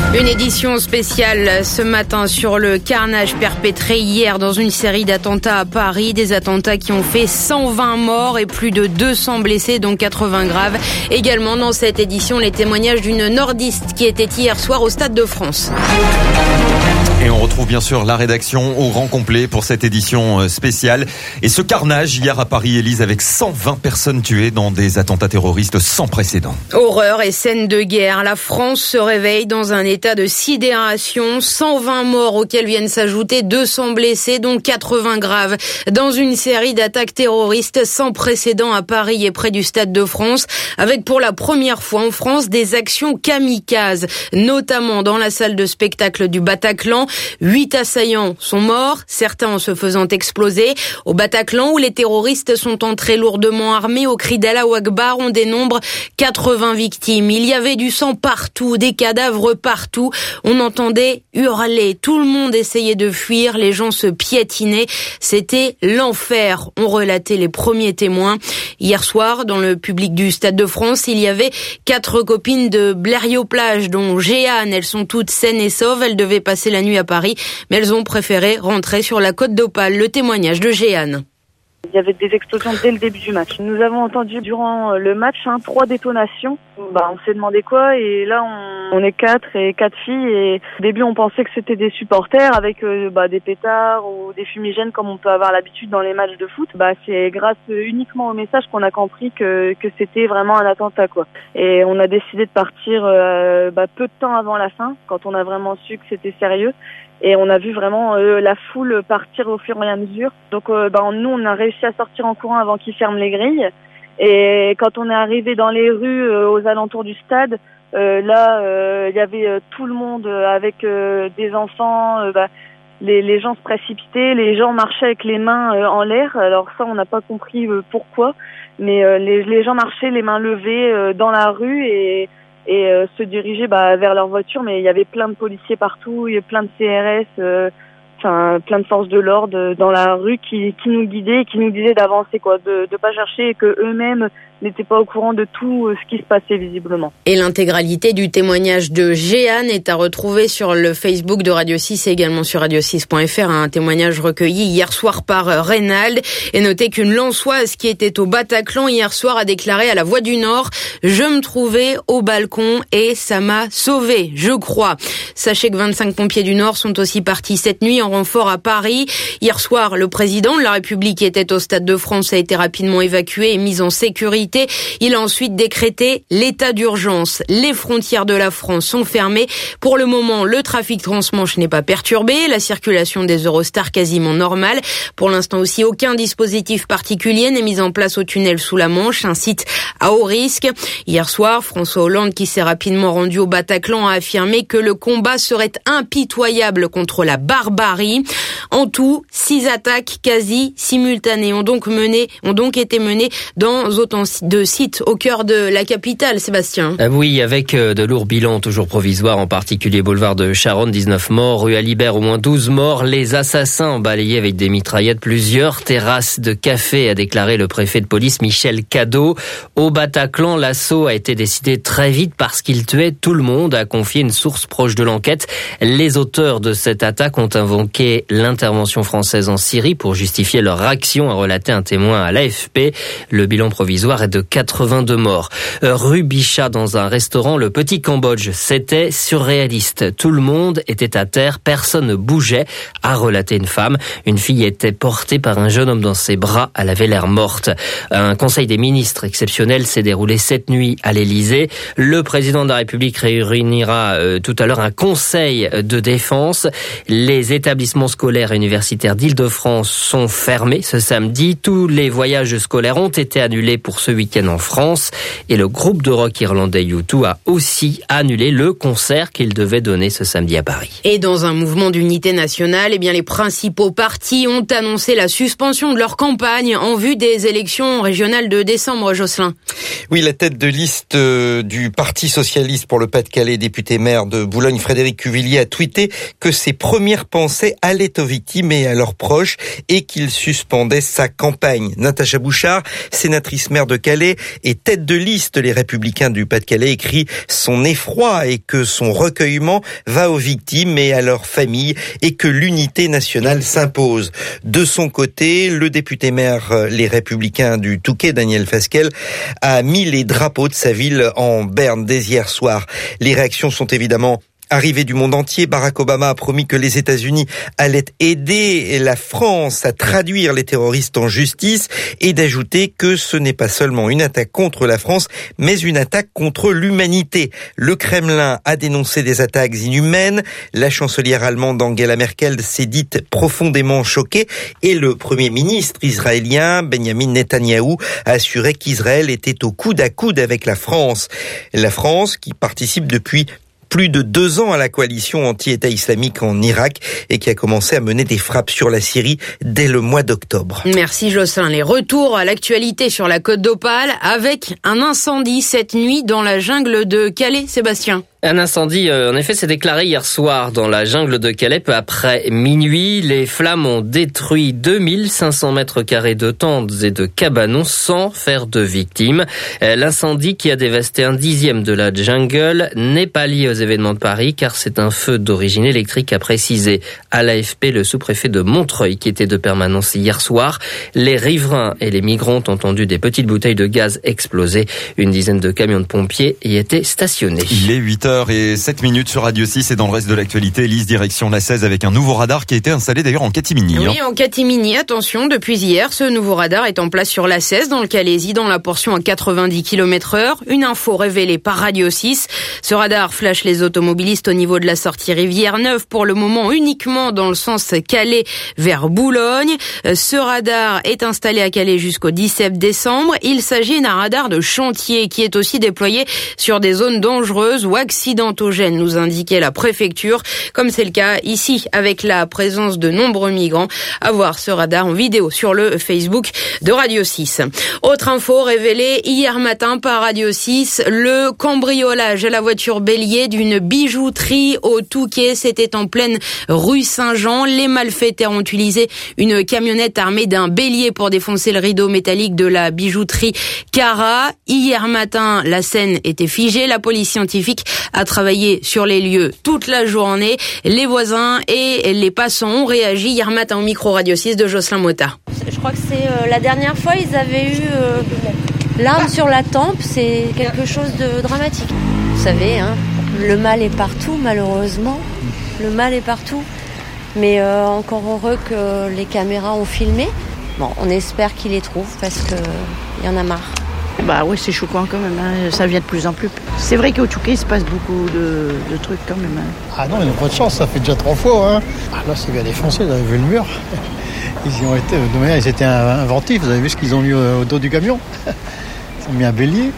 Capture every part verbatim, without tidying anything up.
Une édition spéciale ce matin sur le carnage perpétré hier dans une série d'attentats à Paris. Des attentats qui ont fait cent vingt morts et plus de deux cents blessés, dont quatre-vingts graves. Également dans cette édition, les témoignages d'une nordiste qui était hier soir au Stade de France. Et on retrouve bien sûr la rédaction au rang complet pour cette édition spéciale. Et ce carnage hier à Paris, Élise, avec cent vingt personnes tuées dans des attentats terroristes sans précédent. Horreur et scène de guerre. La France se réveille dans un état de sidération. cent vingt morts auxquels viennent s'ajouter deux cents blessés, dont quatre-vingts graves. Dans une série d'attaques terroristes sans précédent à Paris et près du Stade de France, avec pour la première fois en France des actions kamikazes, notamment dans la salle de spectacle du Bataclan. Huit assaillants sont morts, certains en se faisant exploser. Au Bataclan, où les terroristes sont entrés lourdement armés, au cri d'Allahu Akbar, on dénombre quatre-vingts victimes. Il y avait du sang partout, des cadavres partout. On entendait hurler. Tout le monde essayait de fuir. Les gens se piétinaient. C'était l'enfer, ont relaté les premiers témoins. Hier soir, dans le public du Stade de France, il y avait quatre copines de Blériot-Plage, dont Jeanne. Elles sont toutes saines et sauves. Elles devaient passer la nuit à Paris, mais elles ont préféré rentrer sur la Côte d'Opale. Le témoignage de Jeanne. Il y avait des explosions dès le début du match. Nous avons entendu durant le match hein, trois détonations. Bah, on s'est demandé quoi et là on, on est quatre et quatre filles et au début on pensait que c'était des supporters avec euh, bah, des pétards ou des fumigènes comme on peut avoir l'habitude dans les matchs de foot. Bah, c'est grâce uniquement au message qu'on a compris que, que c'était vraiment un attentat quoi. Et on a décidé de partir euh, bah, peu de temps avant la fin quand on a vraiment su que c'était sérieux. Et on a vu vraiment euh, la foule partir au fur et à mesure. Donc euh, bah, nous, on a réussi à sortir en courant avant qu'ils ferment les grilles. Et quand on est arrivé dans les rues euh, aux alentours du stade, euh, là, il euh, y avait euh, tout le monde avec euh, des enfants. Euh, bah, les, les gens se précipitaient, les gens marchaient avec les mains euh, en l'air. Alors ça, on n'a pas compris euh, pourquoi. Mais euh, les, les gens marchaient les mains levées euh, dans la rue et... et euh, se diriger bah, vers leur voiture, mais il y avait plein de policiers partout, il y avait plein de C R S, euh, enfin plein de forces de l'ordre dans la rue qui, qui nous guidaient, qui nous disaient d'avancer, quoi, de ne pas chercher et que eux-mêmes n'étaient pas au courant de tout ce qui se passait visiblement. Et l'intégralité du témoignage de Jeanne est à retrouver sur le Facebook de Radio six et également sur radio six point f r, un témoignage recueilli hier soir par Reynald. Et notez qu'une Lensoise qui était au Bataclan hier soir a déclaré à La Voix du Nord « Je me trouvais au balcon et ça m'a sauvé, je crois ». Sachez que vingt-cinq pompiers du Nord sont aussi partis cette nuit en renfort à Paris. Hier soir, le président de la République qui était au Stade de France a été rapidement évacué et mis en sécurité. Il a ensuite décrété l'état d'urgence. Les frontières de la France sont fermées. Pour le moment, le trafic transmanche n'est pas perturbé. La circulation des Eurostars quasiment normale. Pour l'instant aussi, aucun dispositif particulier n'est mis en place au tunnel sous la Manche, un site à haut risque. Hier soir, François Hollande, qui s'est rapidement rendu au Bataclan, a affirmé que le combat serait impitoyable contre la barbarie. En tout, six attaques quasi simultanées ont donc mené, ont donc été menées dans autant de sites au cœur de la capitale, Sébastien. Ah oui, avec de lourds bilans toujours provisoires, en particulier boulevard de Charonne, dix-neuf morts, rue Alibert, au moins douze morts. Les assassins ont balayé avec des mitraillettes plusieurs terrasses de café, a déclaré le préfet de police Michel Cadot. Au Bataclan, l'assaut a été décidé très vite parce qu'il tuait tout le monde, a confié une source proche de l'enquête. Les auteurs de cette attaque ont invoqué l'intervention française en Syrie pour justifier leur action, a relaté un témoin à l'A F P. Le bilan provisoire est de quatre-vingt-deux morts. Rue Bichat, dans un restaurant, le Petit Cambodge, c'était surréaliste. Tout le monde était à terre, personne ne bougeait, a relaté une femme. Une fille était portée par un jeune homme dans ses bras, elle avait l'air morte. Un conseil des ministres exceptionnel s'est déroulé cette nuit à l'Élysée. Le président de la République réunira euh, tout à l'heure un conseil de défense. Les établissements scolaires et universitaires d'Île-de-France sont fermés ce samedi. Tous les voyages scolaires ont été annulés pour ce week-end en France. Et le groupe de rock irlandais U deux a aussi annulé le concert qu'il devait donner ce samedi à Paris. Et dans un mouvement d'unité nationale, eh bien les principaux partis ont annoncé la suspension de leur campagne en vue des élections régionales de décembre, Jocelyn. Oui, la tête de liste du Parti socialiste pour le Pas-de-Calais, député maire de Boulogne, Frédéric Cuvillier, a tweeté que ses premières pensées allaient aux victimes et à leurs proches et qu'il suspendait sa campagne. Natacha Bouchard, sénatrice maire de Pas-de-Calais et tête de liste Les Républicains du Pas-de-Calais, écrit son effroi et que son recueillement va aux victimes et à leurs familles et que l'unité nationale s'impose. De son côté, le député maire Les Républicains du Touquet, Daniel Fasquelle, a mis les drapeaux de sa ville en berne dès hier soir. Les réactions sont évidemment arrivé du monde entier. Barack Obama a promis que les États-Unis allaient aider la France à traduire les terroristes en justice et d'ajouter que ce n'est pas seulement une attaque contre la France, mais une attaque contre l'humanité. Le Kremlin a dénoncé des attaques inhumaines. La chancelière allemande Angela Merkel s'est dite profondément choquée et le premier ministre israélien Benjamin Netanyahou a assuré qu'Israël était au coude à coude avec la France. La France qui participe depuis plus de deux ans à la coalition anti-État islamique en Irak et qui a commencé à mener des frappes sur la Syrie dès le mois d'octobre. Merci Jocelyn. Les retours à l'actualité sur la Côte d'Opale avec un incendie cette nuit dans la jungle de Calais, Sébastien. Un incendie, en effet, s'est déclaré hier soir dans la jungle de Calais, peu après minuit. Les flammes ont détruit deux mille cinq cents mètres carrés de tentes et de cabanons sans faire de victimes. L'incendie qui a dévasté un dixième de la jungle n'est pas lié aux événements de Paris, car c'est un feu d'origine électrique, a précisé à l'A F P le sous-préfet de Montreuil, qui était de permanence hier soir. Les riverains et les migrants ont entendu des petites bouteilles de gaz exploser. Une dizaine de camions de pompiers y étaient stationnés. Il est huit heures et sept minutes sur Radio six et dans le reste de l'actualité, Elise, direction la seize avec un nouveau radar qui a été installé d'ailleurs en catimini. Oui, en catimini, attention, depuis hier, ce nouveau radar est en place sur la seize dans le Calaisis, dans la portion à quatre-vingt-dix kilomètres heure. Une info révélée par Radio six. Ce radar flash les automobilistes au niveau de la sortie Rivière-Neuve, pour le moment uniquement dans le sens Calais vers Boulogne. Ce radar est installé à Calais jusqu'au dix-sept décembre. Il s'agit d'un radar de chantier qui est aussi déployé sur des zones dangereuses ou accidentogènes, nous indiquait la préfecture, comme c'est le cas ici avec la présence de nombreux migrants. À voir ce radar en vidéo sur le Facebook de Radio six. Autre info révélée hier matin par Radio six, le cambriolage à la voiture bélier d'une bijouterie au Touquet. C'était en pleine rue Saint-Jean. Les malfaiteurs ont utilisé une camionnette armée d'un bélier pour défoncer le rideau métallique de la bijouterie Cara. Hier matin, la scène était figée. La police scientifique a travaillé sur les lieux toute la journée. Les voisins et les passants ont réagi hier matin au micro Radio six de Jocelyn Motta. Je crois que c'est euh, la dernière fois, ils avaient eu euh, l'arme sur la tempe. C'est quelque chose de dramatique. Vous savez, hein, le mal est partout, malheureusement. Le mal est partout. Mais euh, encore heureux que les caméras ont filmé. Bon, on espère qu'ils les trouvent parce qu'il y en a marre. Bah oui, c'est choquant quand même, hein. Ça vient de plus en plus. C'est vrai qu'au Touquet, il se passe beaucoup de, de trucs quand même. Hein. Ah non, ils n'ont pas de chance, ça fait déjà trois fois. Hein. Ah là, c'est bien défoncé, vous avez vu le mur. Ils y ont été, de manière, ils étaient inventifs, vous avez vu ce qu'ils ont mis au, au dos du camion. Ils ont mis un bélier.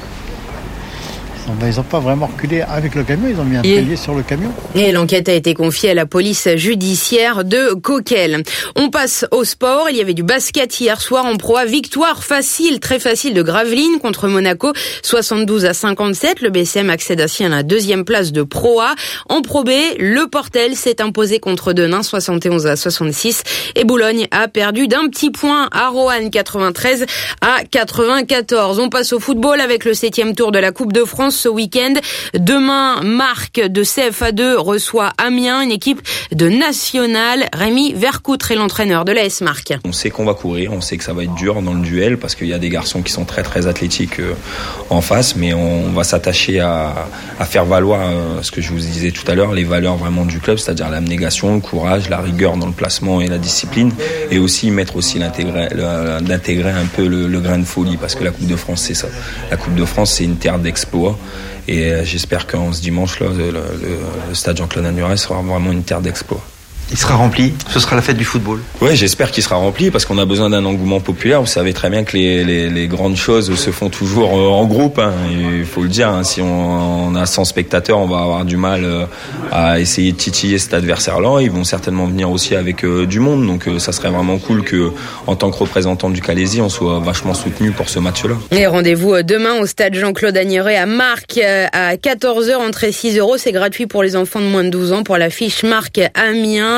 Ils n'ont pas vraiment reculé avec le camion, ils ont mis un bélier sur le camion. Et l'enquête a été confiée à la police judiciaire de Coquel. On passe au sport. Il y avait du basket hier soir en Pro A. Victoire facile, très facile de Gravelines contre Monaco, soixante-douze à cinquante-sept. Le B C M accède ainsi à la deuxième place de Pro A. En Pro B, le Portel s'est imposé contre Denain, soixante et onze à soixante-six. Et Boulogne a perdu d'un petit point à Roanne, quatre-vingt-treize à quatre-vingt-quatorze. On passe au football avec le septième tour de la Coupe de France ce week-end. Demain, Marc de C F A deux reçoit Amiens, une équipe de nationale. Rémi Vercoutre est l'entraîneur de l'A S Marc. On sait qu'on va courir, on sait que ça va être dur dans le duel parce qu'il y a des garçons qui sont très très athlétiques en face, mais on va s'attacher à, à faire valoir ce que je vous disais tout à l'heure, les valeurs vraiment du club, c'est-à-dire l'abnégation, le courage, la rigueur dans le placement et la discipline, et aussi mettre aussi l'intégrer, d'intégrer un peu le, le grain de folie, parce que la Coupe de France c'est ça. La Coupe de France c'est une terre d'exploits. Et j'espère qu'en ce dimanche, là, le, le, le stade Jean-Claude Anuret sera vraiment une terre d'exploit. Il sera rempli, ce sera la fête du football. Oui, j'espère qu'il sera rempli parce qu'on a besoin d'un engouement populaire. Vous savez très bien que les, les, les grandes choses se font toujours en groupe, hein. Il faut le dire, hein. Si on, on a cent spectateurs, on va avoir du mal à essayer de titiller cet adversaire-là. Ils vont certainement venir aussi avec euh, du monde, donc euh, ça serait vraiment cool que, en tant que représentant du Calaisis, on soit vachement soutenu pour ce match-là. Et rendez-vous demain au stade Jean-Claude Agneret à Marc à quatorze heures, entrée six euros. C'est gratuit pour les enfants de moins de douze ans pour l'affiche Marc Amiens.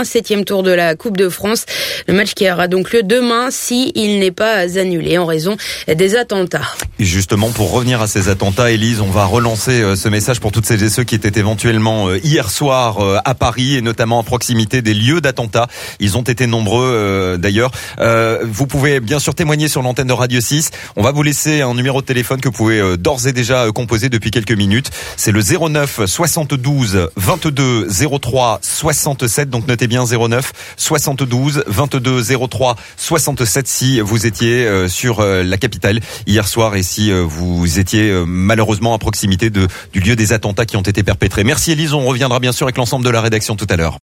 vingt-septième tour de la Coupe de France. Le match qui aura donc lieu demain si il n'est pas annulé en raison des attentats. Et justement, pour revenir à ces attentats, Élise, on va relancer ce message pour toutes celles et ceux qui étaient éventuellement hier soir à Paris et notamment à proximité des lieux d'attentats. Ils ont été nombreux d'ailleurs. Euh, vous pouvez bien sûr témoigner sur l'antenne de Radio six. On va vous laisser un numéro de téléphone que vous pouvez d'ores et déjà composer depuis quelques minutes. C'est le zéro neuf soixante-douze vingt-deux zéro trois soixante-sept. Donc notez bien zéro neuf soixante-douze vingt-deux zéro trois soixante-sept si vous étiez sur la capitale hier soir et si vous étiez malheureusement à proximité de, du lieu des attentats qui ont été perpétrés. Merci Élise, on reviendra bien sûr avec l'ensemble de la rédaction tout à l'heure.